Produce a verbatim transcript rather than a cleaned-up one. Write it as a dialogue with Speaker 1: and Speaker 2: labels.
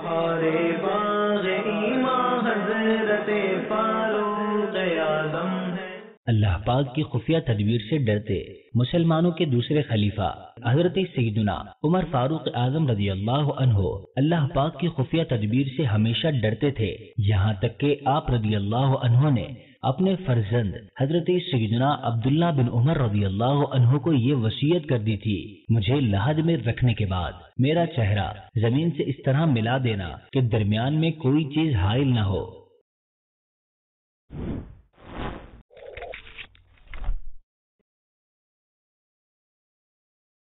Speaker 1: बहारे बाग़ ईमान हज़रत फारूक आज़म है।
Speaker 2: अल्लाह पाक की खुफिया तदबीर से डरते मुसलमानों के दूसरे खलीफा हजरत सैयदना उमर फारूक आजम रज़ी अल्लाह अन्हो अल्लाह पाक की खुफिया तदबीर से हमेशा डरते थे। यहाँ तक के आप रज़ी अल्लाह अन्हो ने अपने फर्जंद हजरत सैयदना अब्दुल्ला बिन उमर रज़ी अल्लाह अन्हो को ये वसीयत कर दी थी, मुझे लहद में रखने के बाद मेरा चेहरा जमीन से इस तरह मिला देना कि दरमियान में कोई चीज हाइल न हो।